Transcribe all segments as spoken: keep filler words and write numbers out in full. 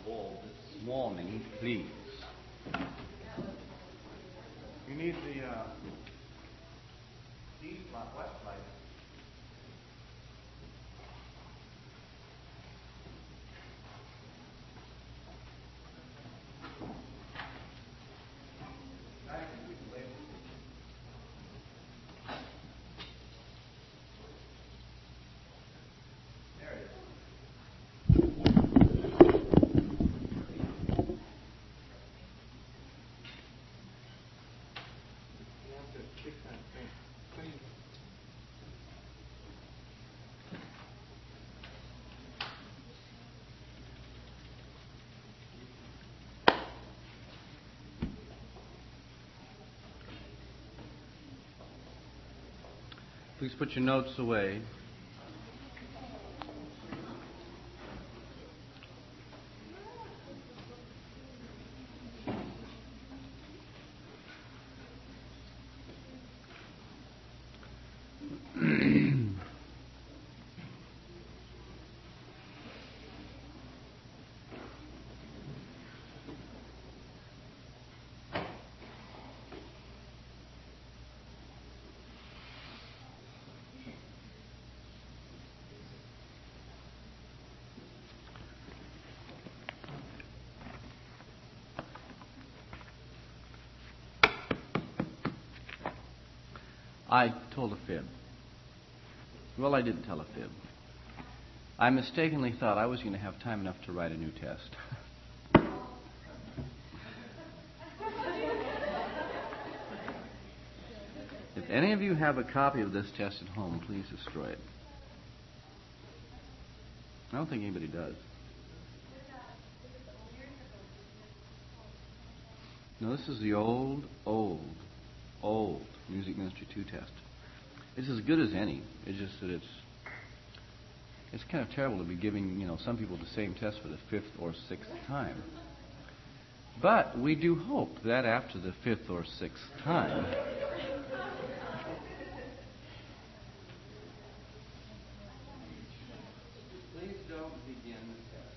bold this morning, please? You need the uh, east light, west light. Please put your notes away. I told a fib. Well, I didn't tell a fib. I mistakenly thought I was going to have time enough to write a new test. If any of you have a copy of this test at home, please destroy it. I don't think anybody does. No, this is the old, old, old Music Ministry two test. It's as good as any. It's just that it's it's kind of terrible to be giving, you know, some people the same test for the fifth or sixth time. But we do hope that after the fifth or sixth time, please don't begin the test.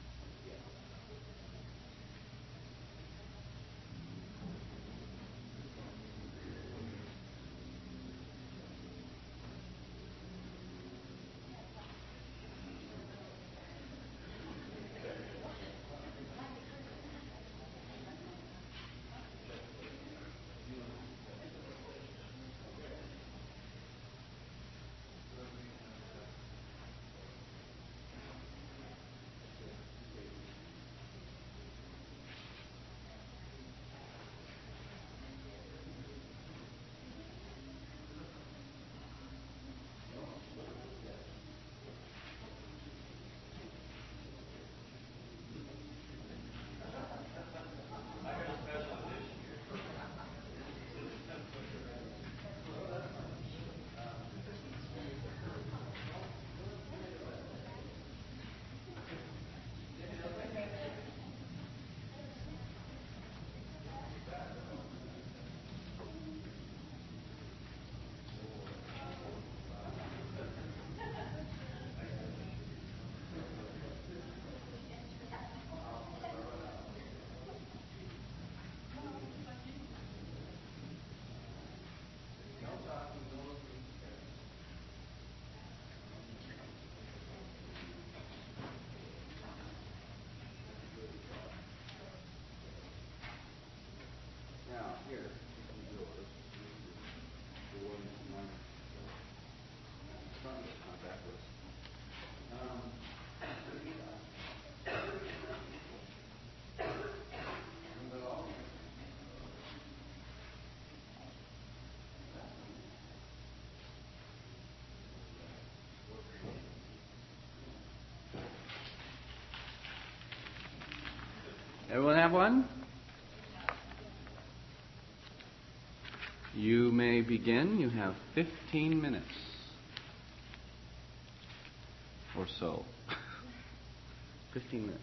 Everyone have one? You may begin. You have fifteen minutes or so. fifteen minutes.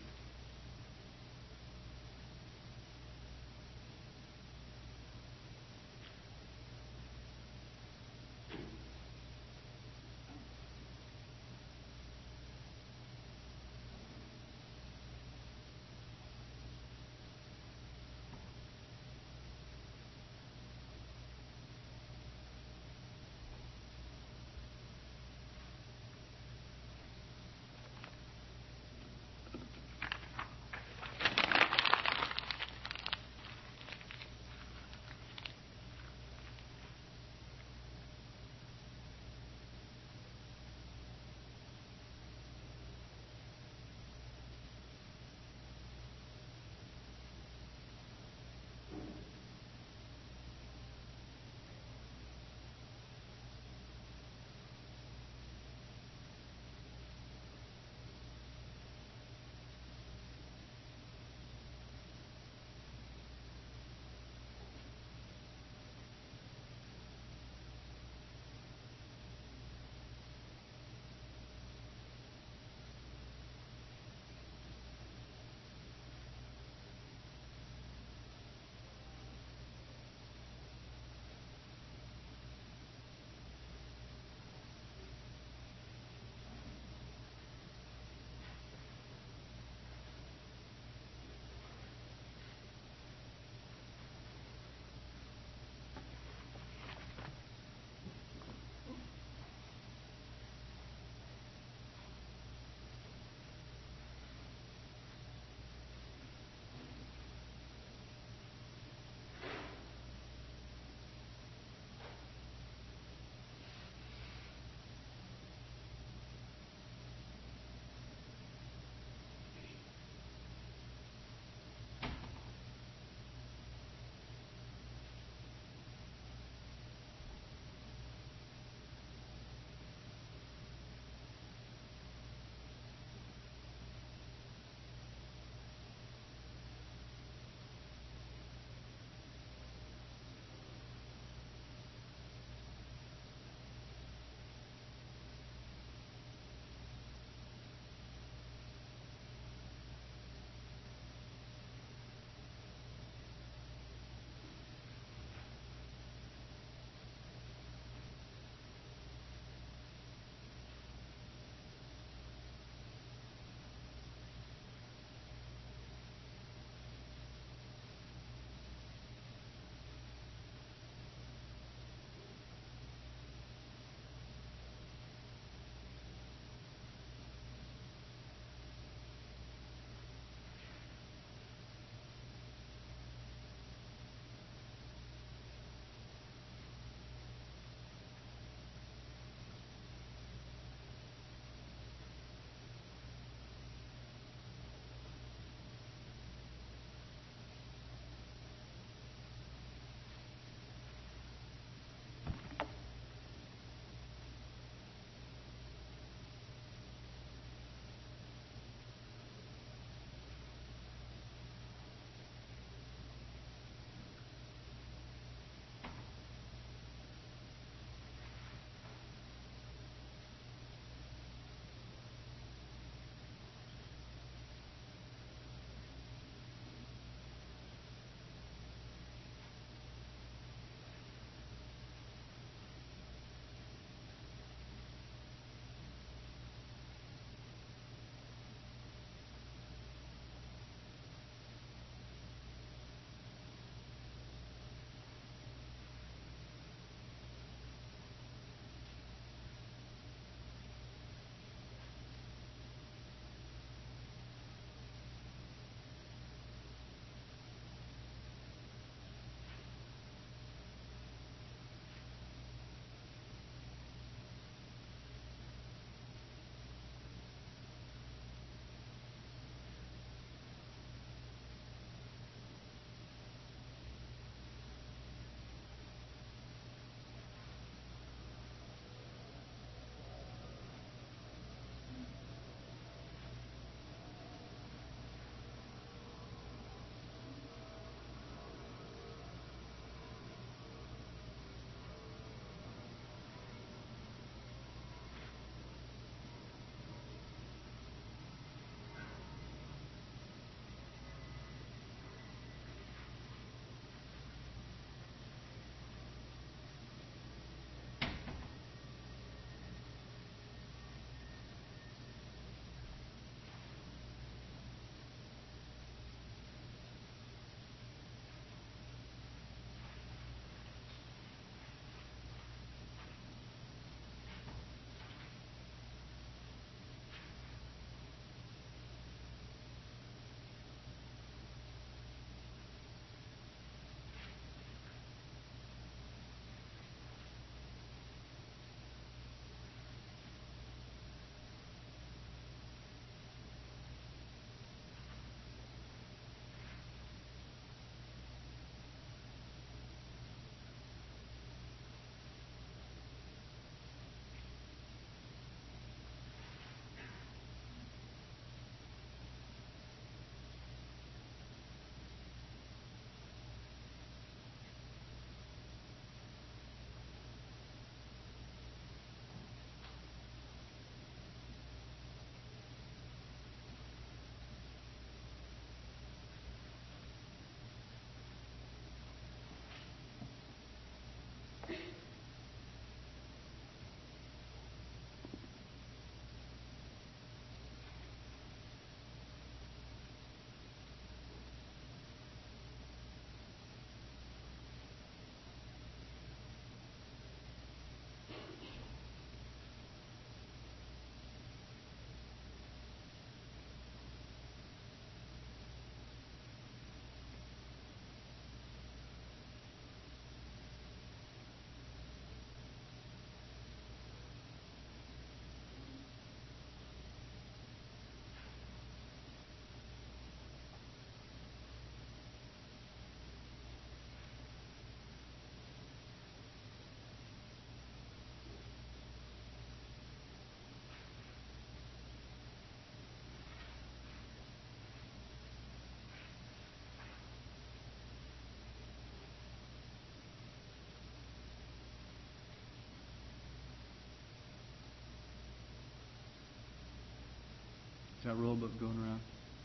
Is that roll book going around?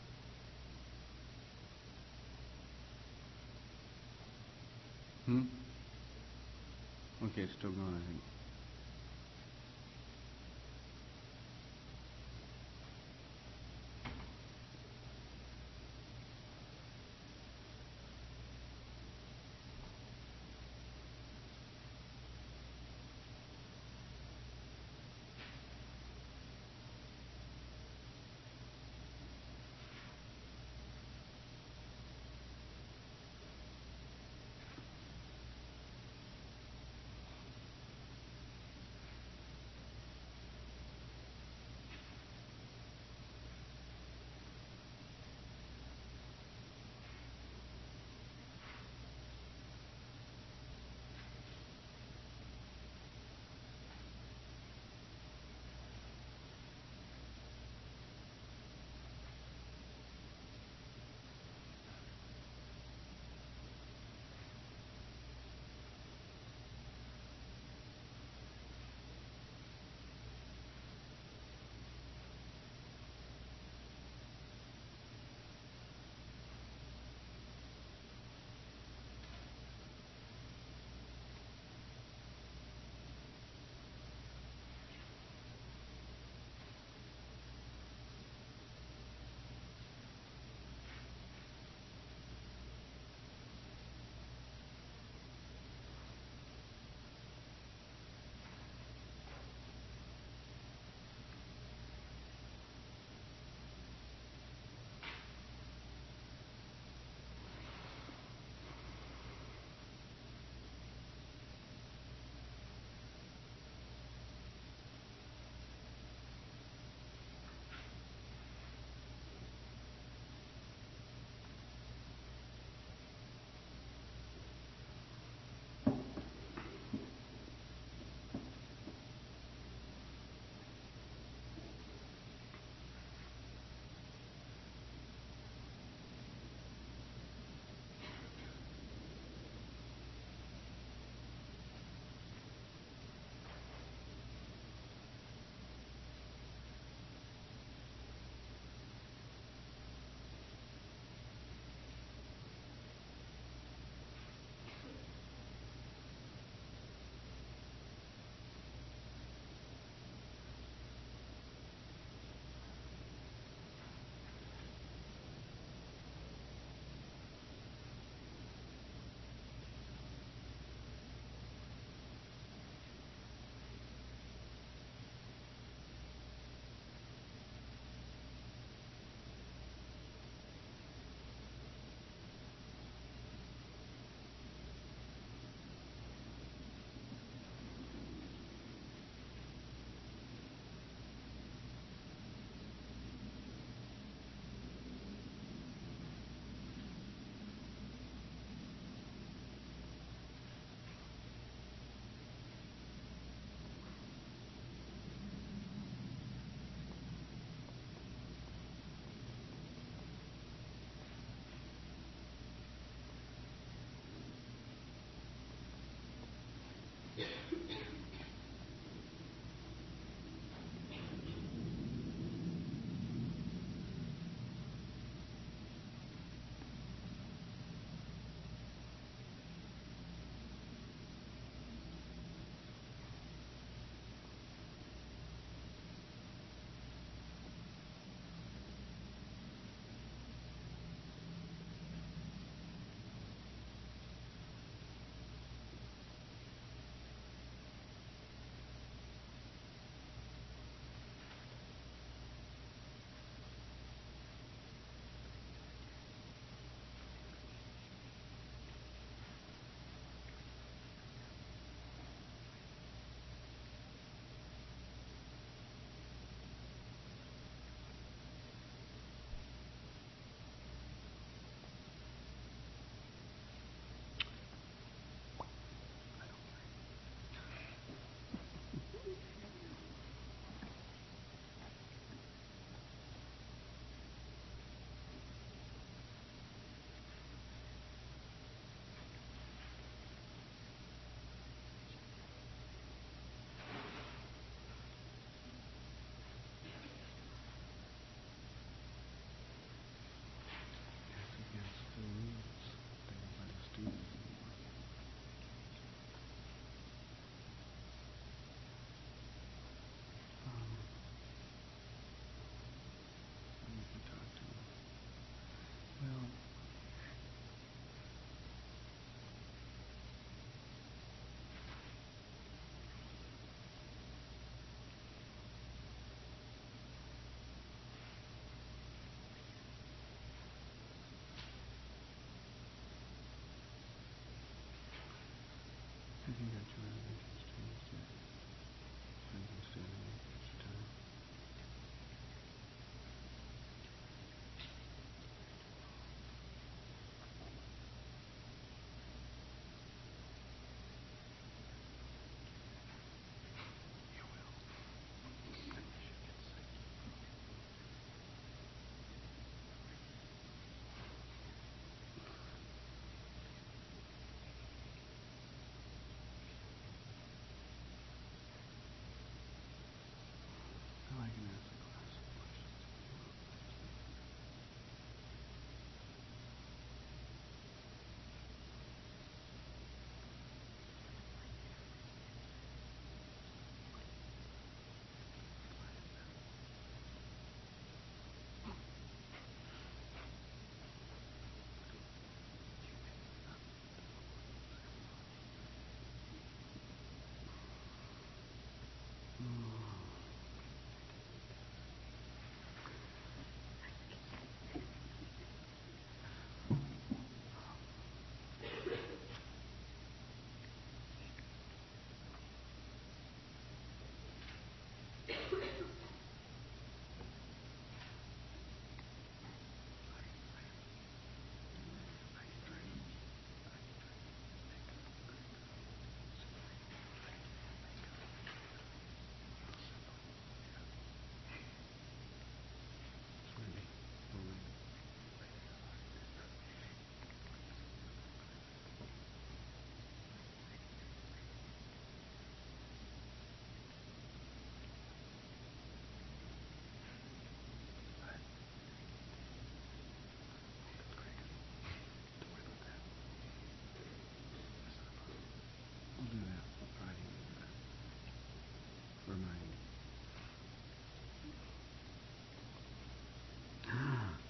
Hmm? Okay, it's still going, I think.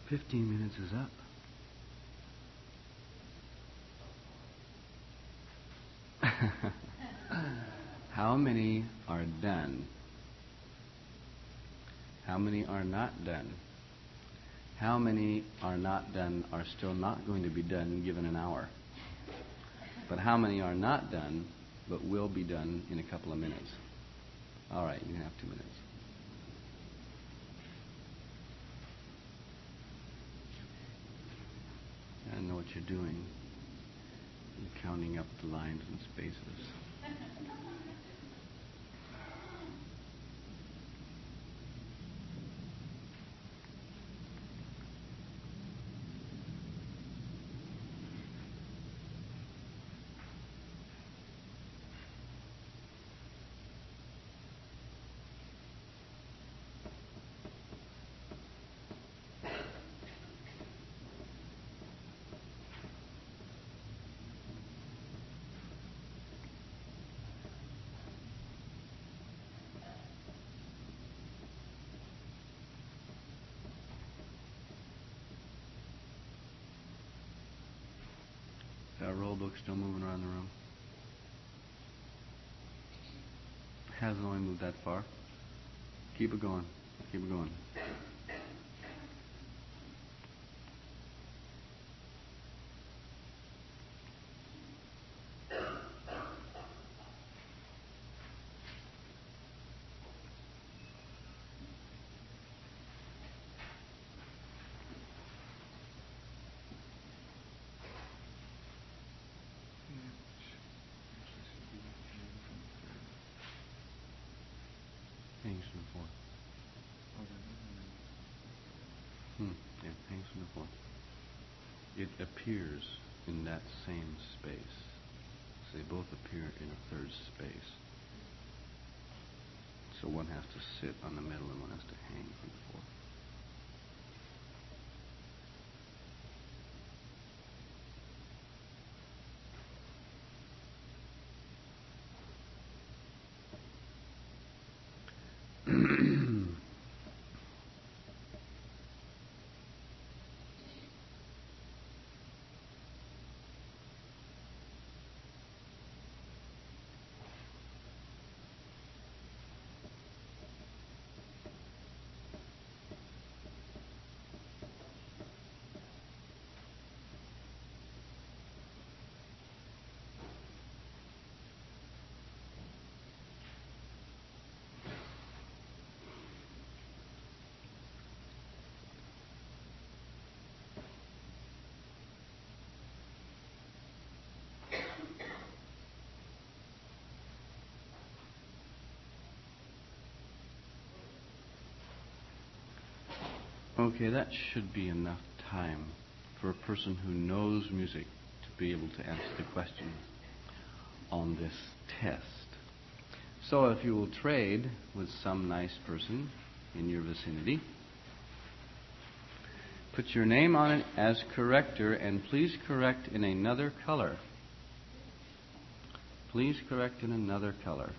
Fifteen minutes is up. How many are done? How many are not done? How many are not done are still not going to be done given an hour? But how many are not done but will be done in a couple of minutes? All right, you can have two minutes. I know what you're doing. You're counting up the lines and spaces. Is our roll book still moving around the room? Hasn't only moved that far. Keep it going. Keep it going. Hangs from the floor. Hmm. Yeah, hangs from the floor. It appears in that same space. So they both appear in a third space. So one has to sit on the middle and one has to hang from the floor. Okay, that should be enough time for a person who knows music to be able to answer the question on this test. So if you will trade with some nice person in your vicinity, put your name on it as corrector and please correct in another color. Please correct in another color.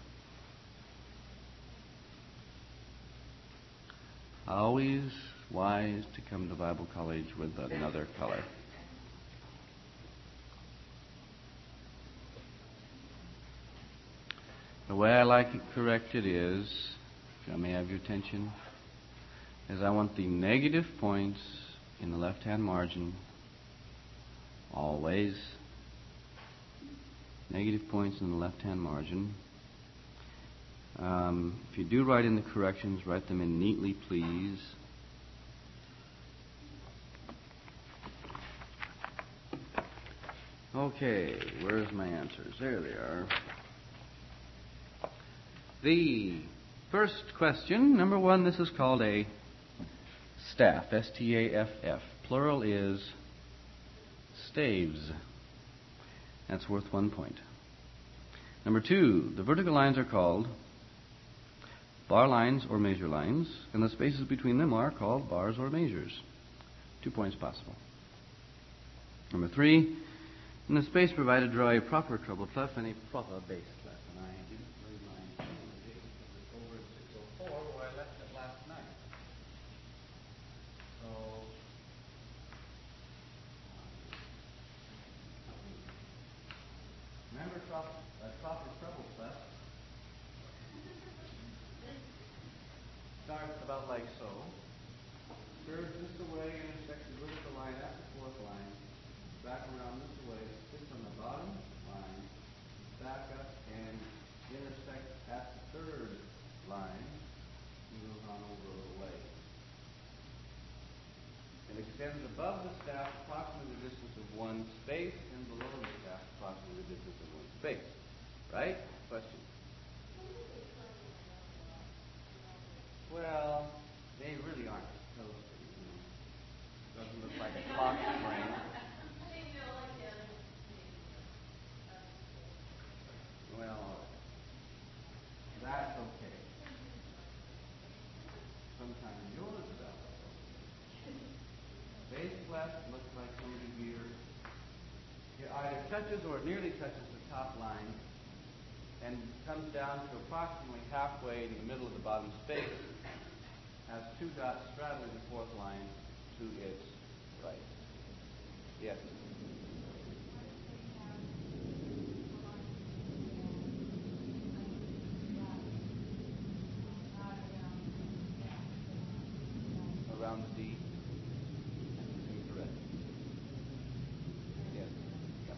Always wise to come to Bible college with another color. The way I like it corrected is, if I may have your attention, is I want the negative points in the left-hand margin. Always. Negative points in the left-hand margin. Um, if you do write in the corrections, write them in neatly, please. Okay, where's my answers? There they are. The first question, number one, this is called a staff, S T A F F. Plural is staves. That's worth one point. Number two, the vertical lines are called bar lines or measure lines, and the spaces between them are called bars or measures. Two points possible. Number three, in the space provided, draw a proper treble clef and a proper bass clef. And I didn't read my it's over at six oh four where I left it last night. So proper, a proper treble clef starts about like so. Curves this away, intersects the vertical line at the fourth line, back around this way, sits on the bottom line, back up and intersects at the third line, and goes on over a little way. It extends above the staff approximately the distance of one space, and below the staff approximately the distance of one space. Right? Question? Well, they really aren't supposed to. You know. Doesn't look like a clock spring. Well, that's okay. Sometimes yours is that way. Base clef looks like somebody here. It either touches or nearly touches the top line and comes down to approximately halfway in the middle of the bottom space, has two dots straddling the fourth line to its right. Yes? Around the D? Incorrect. Yes. Yep.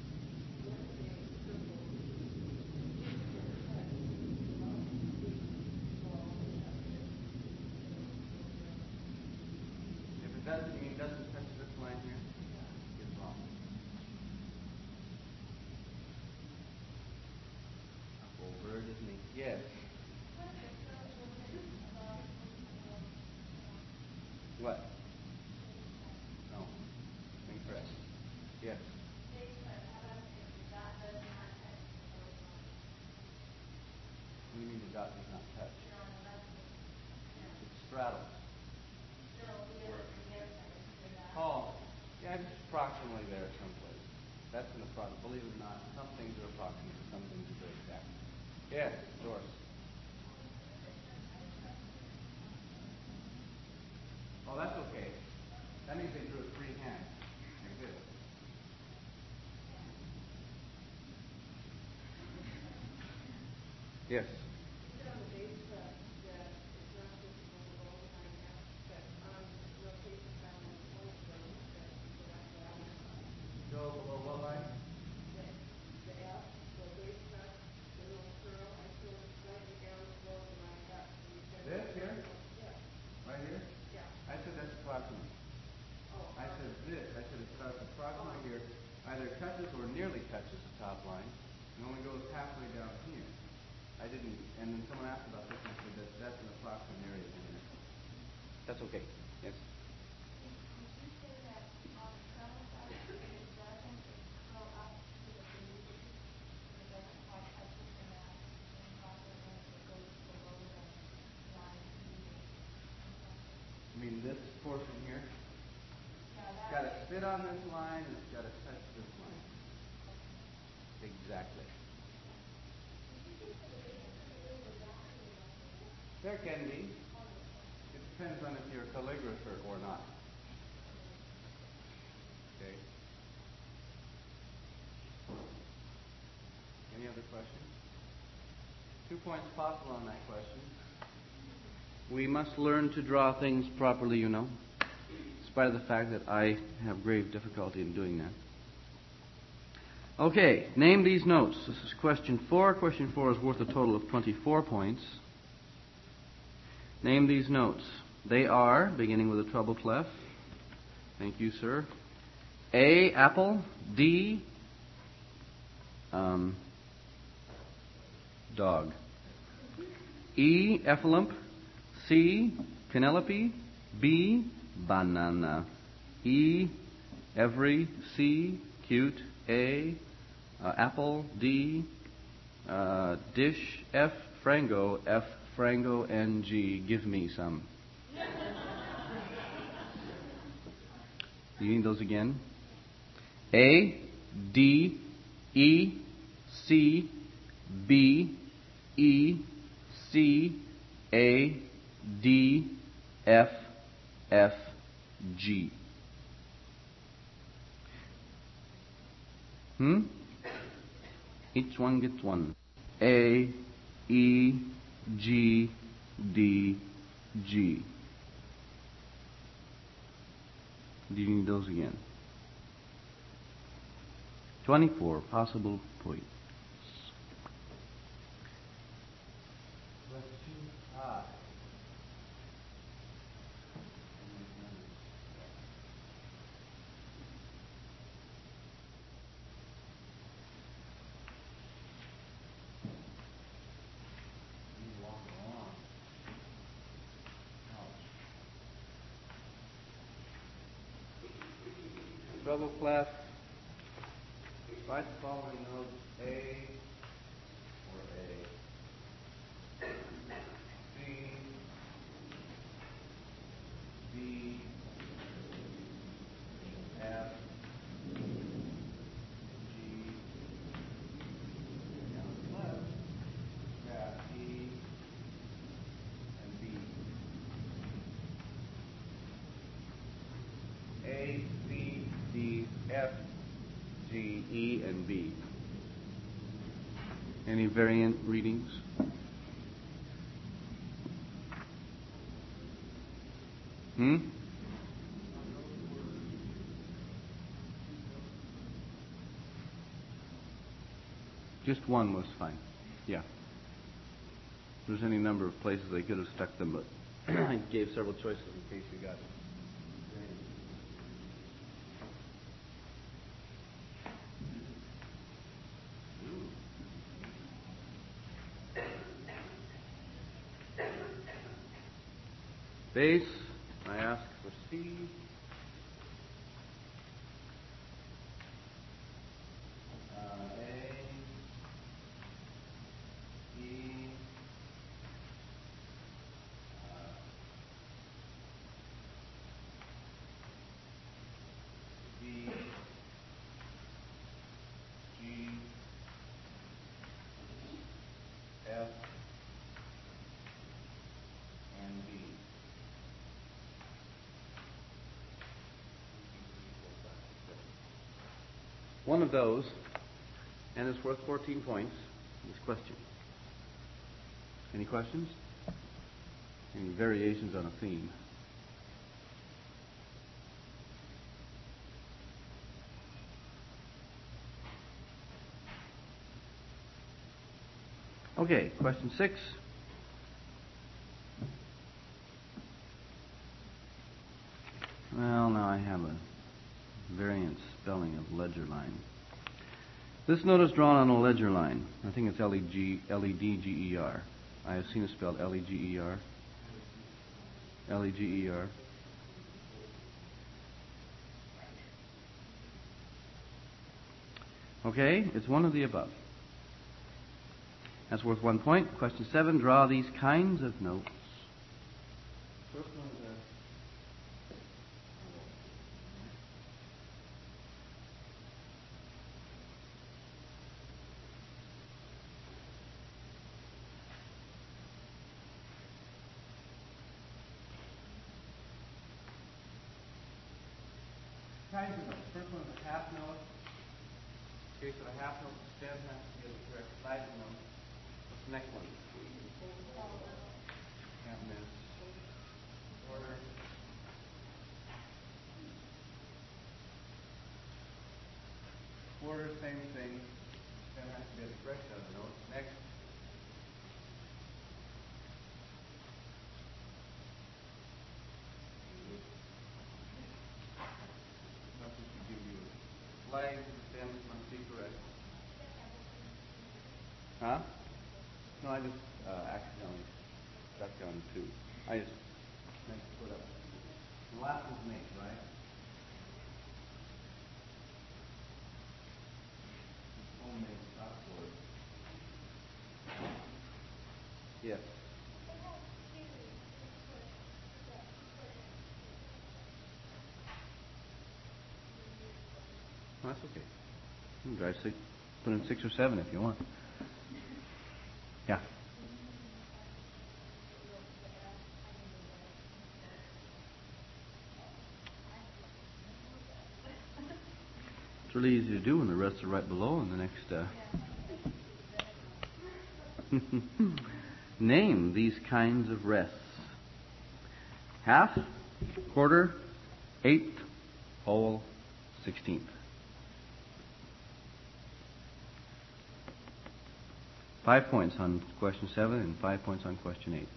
If it doesn't mean it doesn't touch this line here, it's wrong. A word is me. Yes. What? No. Incorrect. Yes. What do you mean the dot does not touch? It straddles. Oh, yeah, it's approximately there someplace. That's an approximate. Believe it or not, some things are approximate, some things are very exact. Yes, Doris. Oh, that's okay. That means they drew it freehand, like this. Yes. Go below what line? This here? Right here? I said that's approximate. I said this. I said it starts approximately here, either touches or nearly touches the top line, and only goes halfway down here. I didn't, and then someone asked about this, and I said that that's an approximate area in here. That's okay. Yes. I mean this portion here. It's got to sit on this line, and it's got to touch this line. Exactly. There can be. It depends on if you're a calligrapher or not. Okay. Any other questions? Two points possible on that question. We must learn to draw things properly, you know, in spite of the fact that I have grave difficulty in doing that. Okay, name these notes. This is question four. Question four is worth a total of twenty-four points. Name these notes. They are, beginning with a treble clef. Thank you, sir. A, apple. D, um, dog. E, effalump. C, Penelope. B, banana. E, every. C, cute. A, uh, apple. D, uh, dish. F, frango. F, frango. And G, give me some. You need those again? A, D, E, C, B, E, C, A, D, F, F, G. Hmm? Each one gets one. A, E, G, D, G. Do you need those again? twenty-four possible points. Question five. You walk along. Ouch. Treble clef. Write the following notes: A or A, C, D, F, G. Now on the left, we've got E and B. A, C, D, F, G, E, and B. Any variant readings? Hmm? Just one was fine. Yeah. There's any number of places they could have stuck them, but I gave several choices in case you got it. Bass, I ask for C. Uh, A, E, uh, D, G, F, and B. One of those, and it's worth fourteen points, is question. Any questions? Any variations on a theme? Okay, question six. Well, now I have a variant spelling of ledger line. This note is drawn on a ledger line. I think it's L E G, L E D G E R. I have seen it spelled L E G E R. L E G E R. Okay, it's one of the above. That's worth one point. Question seven, draw these kinds of notes. First one is a kinds of notes. First one is a half note. In case of a half note, the stem has to be the correct side of the note. What's the next one? Can't miss. Order. Quarter, same thing. Stem has to be the correct side of the note. Next. Nothing should give you a flag. The stems must be correct. Huh? No, I just uh, accidentally stuck on two. I just meant to put up. The last one's mate, right? Homemade chalkboard. Yes. Well, that's okay. You can drive six, put in six or seven if you want. Yeah. It's really easy to do, and the rest are right below in the next. Uh, Name these kinds of rests. Half, quarter, eighth, whole, sixteenth. Five points on question seven and five points on question eight.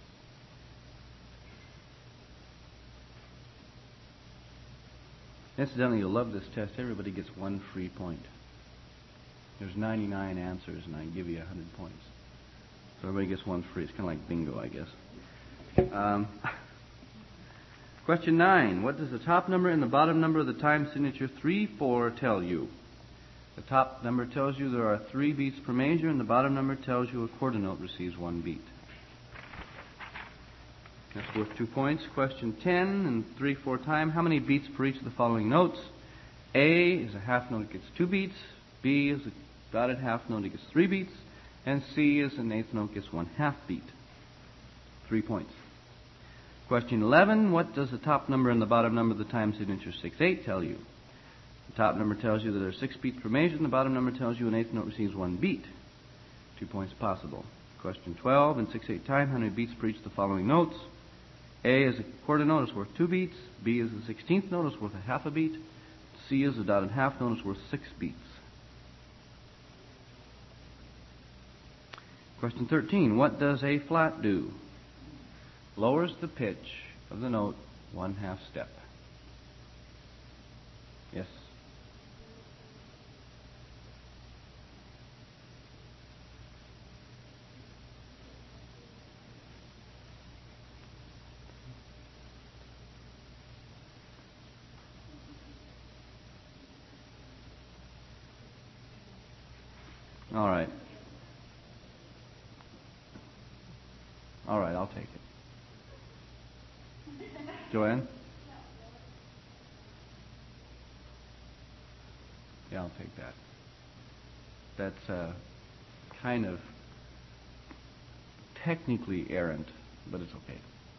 Incidentally, you'll love this test. Everybody gets one free point. There's ninety-nine answers, and I give you one hundred points. So everybody gets one free. It's kind of like bingo, I guess. Um, question nine. What does the top number and the bottom number of the time signature three four tell you? The top number tells you there are three beats per measure, and the bottom number tells you a quarter note receives one beat. That's worth two points. Question ten and three four time. How many beats per each of the following notes? A is a half note, it gets two beats. B is a dotted half note, it gets three beats. And C is an eighth note, gets one half beat. Three points. Question eleven. What does the top number and the bottom number of the time signature six eight tell you? The top number tells you that there are six beats per measure, and the bottom number tells you an eighth note receives one beat. Two points possible. Question twelve and six eight time. How many beats per each of the following notes? A is a quarter note, is worth two beats. B is a sixteenth note, is worth a half a beat. C is a dotted half note, is worth six beats. Question thirteen. What does A flat do? Lowers the pitch of the note one half step. Yes? All right. All right, I'll take it. Joanne? Yeah, I'll take that. That's uh, kind of technically errant, but it's okay.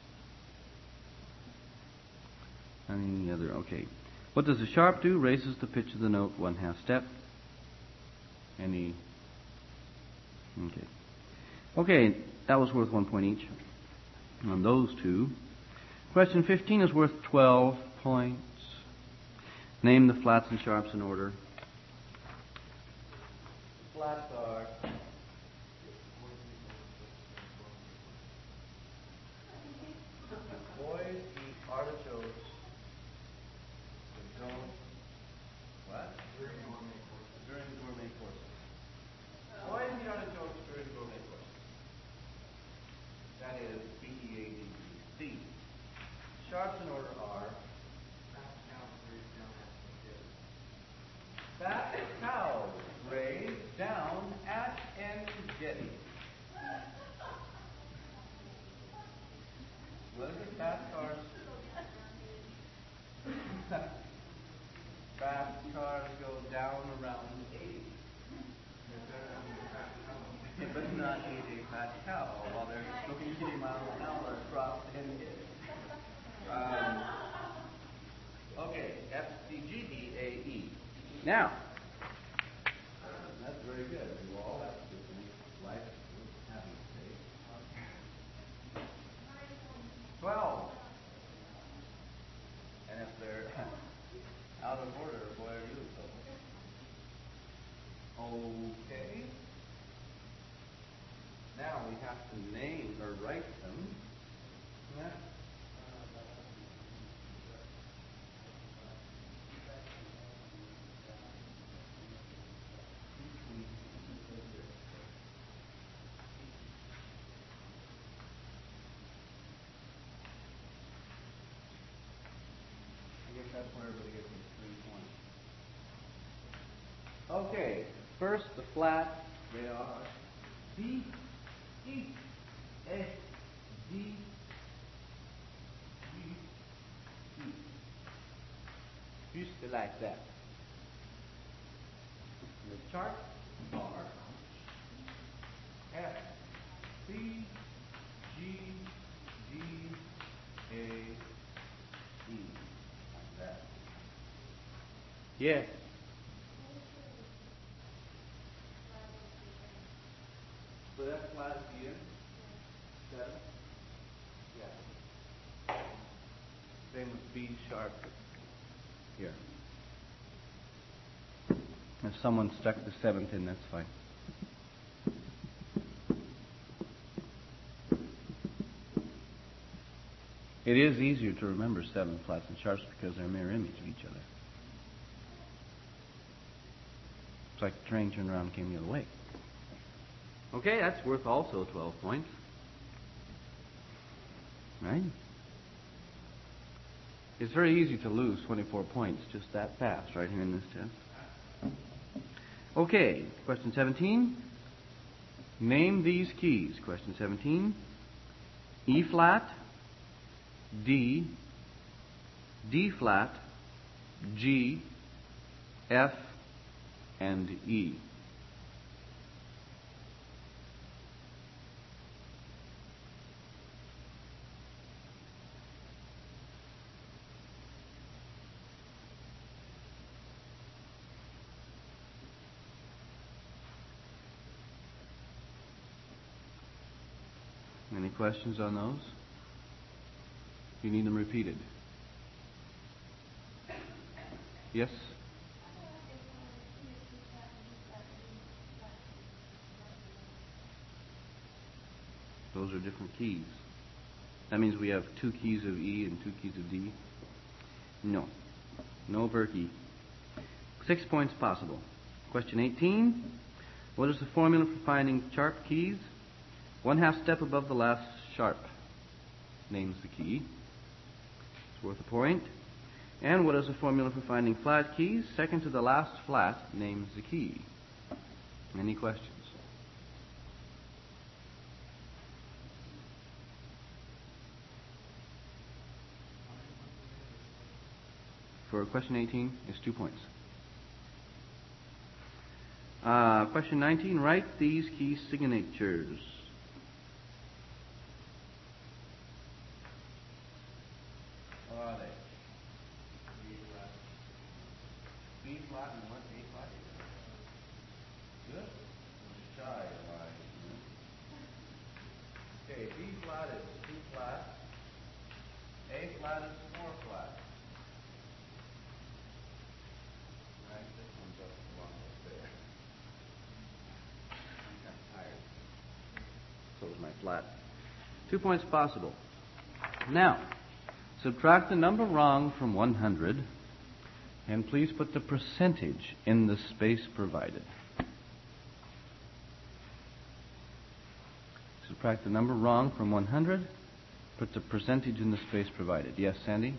Any other? Okay. What does the sharp do? Raises the pitch of the note one half step. Any? Okay. Okay, that was worth one point each on those two. Question fifteen is worth twelve points. Name the flats and sharps in order. Flats are boys eat artichokes but don't what? During gourmet courses. During gourmet courses. Boys eat artichokes during gourmet courses. That is B E A D D. C. Sharps in order are fat cows graze down at En Jetty. What is it? Fat cars. Fat cars go down around eighty. But not eat a fat cow while they're smoking fifty miles an hour across En Jetty. Um, okay, F C G D A E. Now, that's very good. You all have to make life happy today. Twelve. And if they're out of order, boy, are you so. Okay. Now we have to name or write them. Yeah. That's where everybody gets these three points. Okay, first the flats. They are B, E, F, D, G, E. Just like that. The chart are F, C, G, D, A, E. Yes. So that's same with B sharp. Here. If someone stuck the seventh in, that's fine. It is easier to remember seven flats and sharps because they're a mirror image of each other. It's like the train turned around and came the other way. Okay, that's worth also twelve points. Right? It's very easy to lose twenty-four points just that fast right here in this test. Okay, question seventeen. Name these keys. Question seventeen. E flat, D, D flat, G, F, and E. Any questions on those? You need them repeated. Yes? Those are different keys. That means we have two keys of E and two keys of D? No. No Berkey. Six points possible. Question eighteen. What is the formula for finding sharp keys? One half step above the last sharp names the key. It's worth a point. And what is the formula for finding flat keys? Second to the last flat names the key. Any questions? For question eighteen, it's two points. Uh, question nineteen, write these key signatures. What are they? B flat and what? A flat? Good. Shy of I. Okay, B flat is two flat. A flat is four flat. Right, this one's up along up there. I'm kind of tired. So is my flat. Two points possible. Now, subtract the number wrong from one hundred, and please put the percentage in the space provided. Subtract the number wrong from one hundred, put the percentage in the space provided. Yes, Sandy?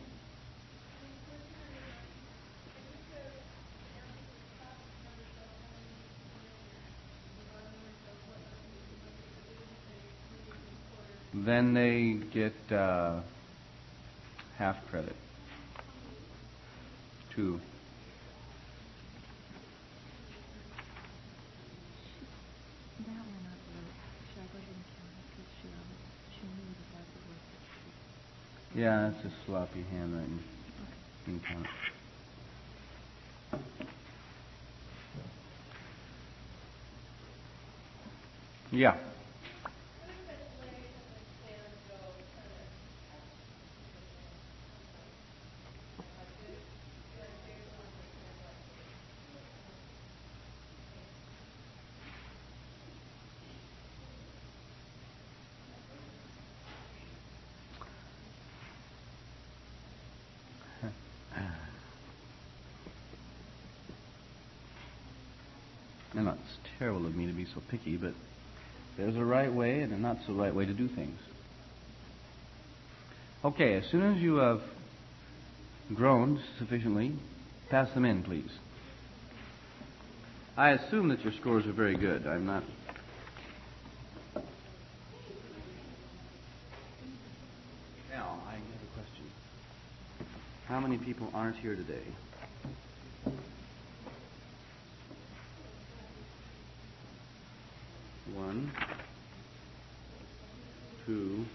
Then they get uh, half credit. Two. That one not wrote. Should I go ahead and count it? Because she, she knew that that's the work that she did. Yeah, that's a sloppy handwriting. Okay. You can count. Yeah. I know it's terrible of me to be so picky, but there's a right way and a not so right way to do things. Okay, as soon as you have grown sufficiently, pass them in, please. I assume that your scores are very good. I'm not... Now, I have a question. How many people aren't here today? One, two,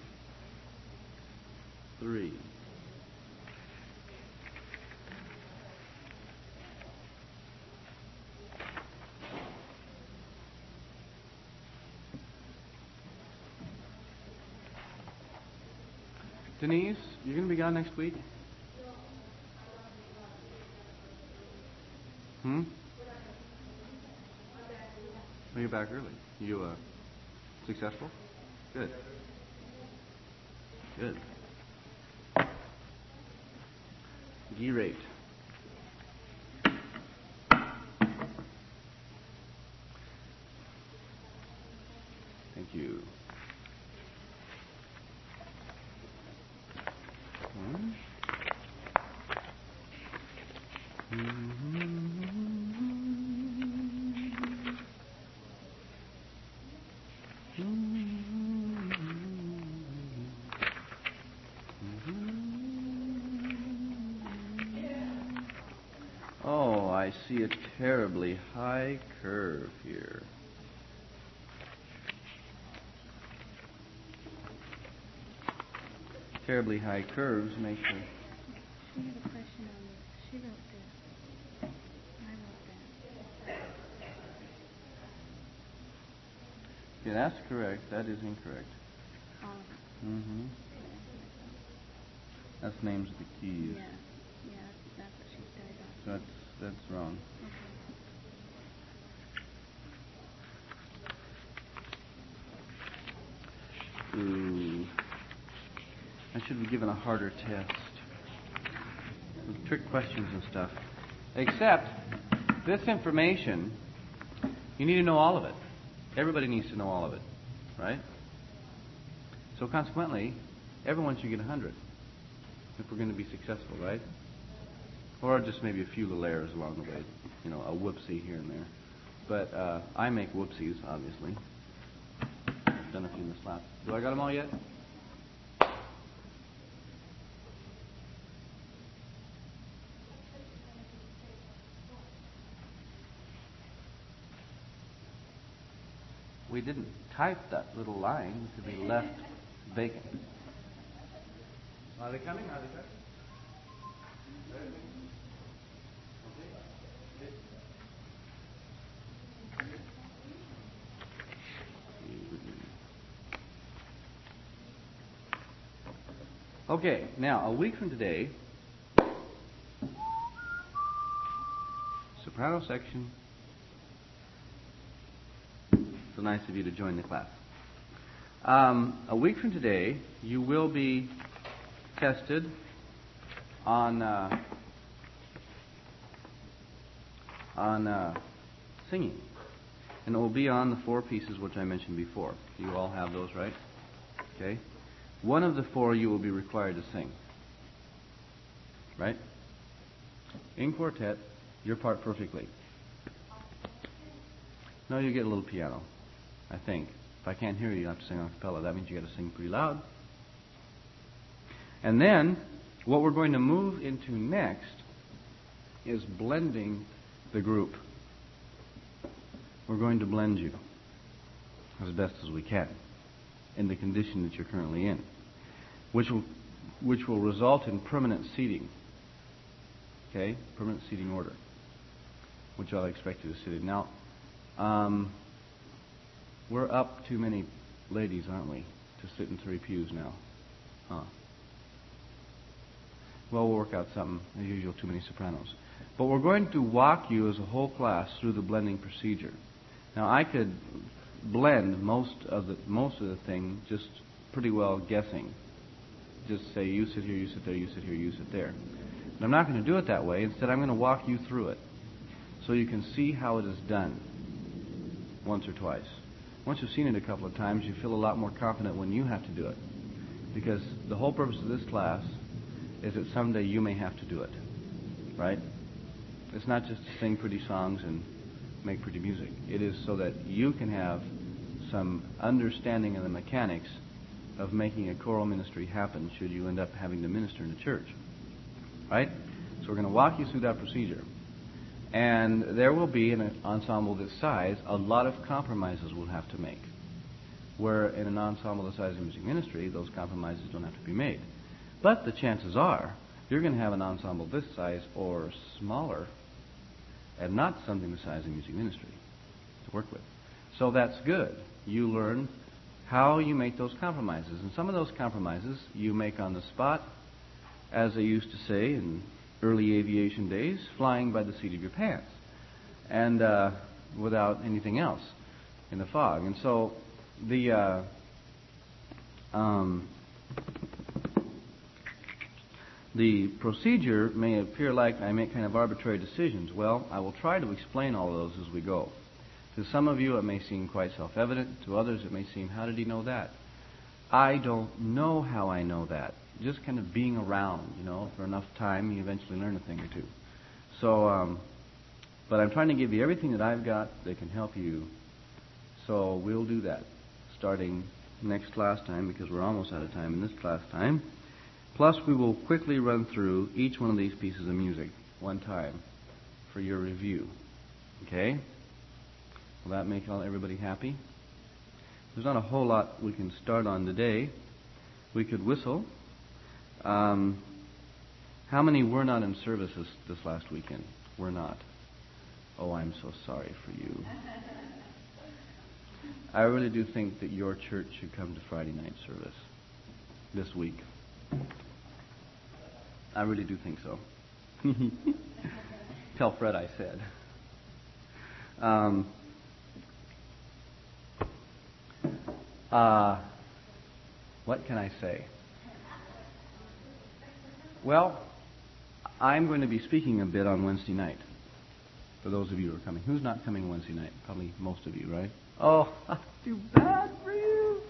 three. Denise, you're going to be gone next week? Hmm? Well, you're back early. You uh, successful? Good. Good. Great. Thank you. Hmm? Oh, I see a terribly high curve here. Terribly high curves make the... She had a question on this. She wrote this. I wrote that. Yeah, that's correct. That is incorrect. All of it. Mm-hmm. That's names of the keys. Yeah. Yeah, that's what she started off. So that's, that's wrong. Okay. Ooh. I should be given a harder test. With trick questions and stuff. Except, this information, you need to know all of it. Everybody needs to know all of it. Right? So consequently, everyone should get a hundred. If we're going to be successful, right? Or just maybe a few little errors along the way. You know, a whoopsie here and there. But uh, I make whoopsies, obviously. I've done a few in this lap. Do I got them all yet? We didn't type that little line to be left vacant. Are they coming? Are they coming? Okay, now a week from today, soprano section. So nice of you to join the class. Um, a week from today, you will be tested on uh, on uh, singing, and it will be on the four pieces which I mentioned before. You all have those, right? Okay. One of the four you will be required to sing. Right? In quartet, your part perfectly. No, you get a little piano, I think. If I can't hear you, you have to sing a cappella. That means you got to sing pretty loud. And then, what we're going to move into next is blending the group. We're going to blend you as best as we can in the condition that you're currently in, which will which will result in permanent seating. Okay, permanent seating order, which I'll expect you to sit in. Now, um, we're up too many ladies, aren't we, to sit in three pews now? Huh. Well, we'll work out something. As usual, too many sopranos. But we're going to walk you as a whole class through the blending procedure. Now, I could blend most of the most of the thing just pretty well guessing. Just say, you sit here, you sit there, you sit here, you sit there. But I'm not going to do it that way. Instead, I'm going to walk you through it so you can see how it is done once or twice. Once you've seen it a couple of times, you feel a lot more confident when you have to do it. Because the whole purpose of this class is that someday you may have to do it. Right? It's not just to sing pretty songs and make pretty music. It is so that you can have some understanding of the mechanics of making a choral ministry happen should you end up having to minister in a church. Right? So we're going to walk you through that procedure. And there will be, in an ensemble this size, a lot of compromises we'll have to make. Where in an ensemble the size of music ministry, those compromises don't have to be made. But the chances are, you're going to have an ensemble this size or smaller, and not something the size of music ministry to work with. So that's good. You learn how you make those compromises. And some of those compromises you make on the spot, as they used to say in early aviation days, flying by the seat of your pants. and uh, without anything else in the fog. And so the uh, um, the procedure may appear like I make kind of arbitrary decisions. Well, I will try to explain all of those as we go. To some of you, it may seem quite self-evident. To others, it may seem, how did he know that? I don't know how I know that. Just kind of being around, you know, for enough time, you eventually learn a thing or two. So, um, but I'm trying to give you everything that I've got that can help you. So we'll do that starting next class time, because we're almost out of time in this class time. Plus, we will quickly run through each one of these pieces of music one time for your review. Okay? Will that make all, everybody happy? There's not a whole lot we can start on today. We could whistle. Um, how many were not in service this, this last weekend? Were not. Oh, I'm so sorry for you. I really do think that your church should come to Friday night service this week. I really do think so. Tell Fred I said. Um, uh, what can I say? Well, I'm going to be speaking a bit on Wednesday night. For those of you who are coming. Who's not coming Wednesday night? Probably most of you, right? Oh, too bad for you.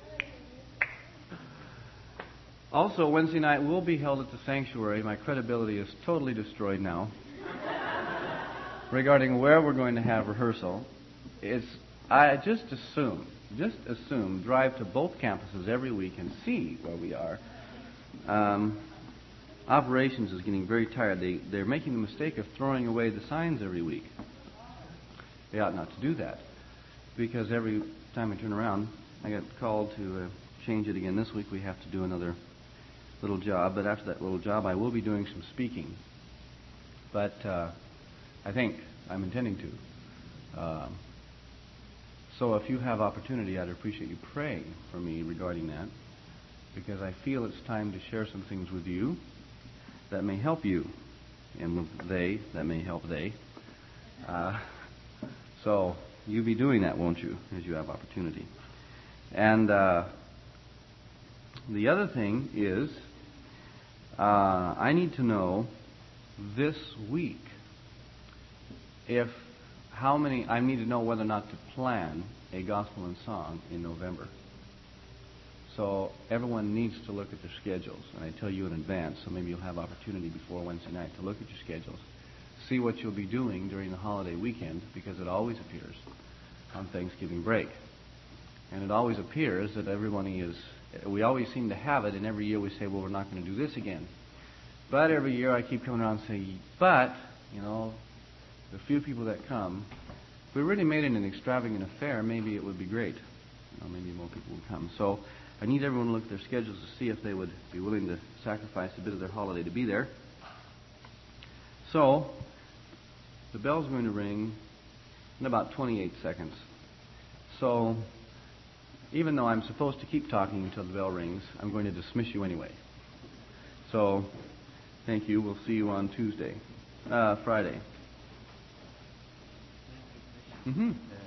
Also, Wednesday night will be held at the sanctuary. My credibility is totally destroyed now. Regarding where we're going to have rehearsal, it's I just assume, just assume, drive to both campuses every week and see where we are. Um, operations is getting very tired. They they're making the mistake of throwing away the signs every week. They ought not to do that, because every time I turn around, I get called to uh, change it again. This week we have to do another little job, but after that little job, I will be doing some speaking. But uh, I think I'm intending to. Uh, so if you have opportunity, I'd appreciate you praying for me regarding that, because I feel it's time to share some things with you that may help you, and with they that may help they. Uh, so you be doing that, won't you, as you have opportunity? And uh, the other thing is, uh, I need to know this week if how many. I need to know whether or not to plan a gospel and song in November. So everyone needs to look at their schedules, and I tell you in advance, so maybe you'll have opportunity before Wednesday night to look at your schedules, see what you'll be doing during the holiday weekend, because it always appears on Thanksgiving break. And it always appears that everybody is, we always seem to have it, and every year we say, well, we're not going to do this again. But every year I keep coming around and say, but, you know, the few people that come, if we really made it an extravagant affair, maybe it would be great. You know, maybe more people would come. So I need everyone to look at their schedules to see if they would be willing to sacrifice a bit of their holiday to be there. So the bell's going to ring in about twenty-eight seconds. So even though I'm supposed to keep talking until the bell rings, I'm going to dismiss you anyway. So thank you. We'll see you on Tuesday, uh, Friday. Mm-hmm.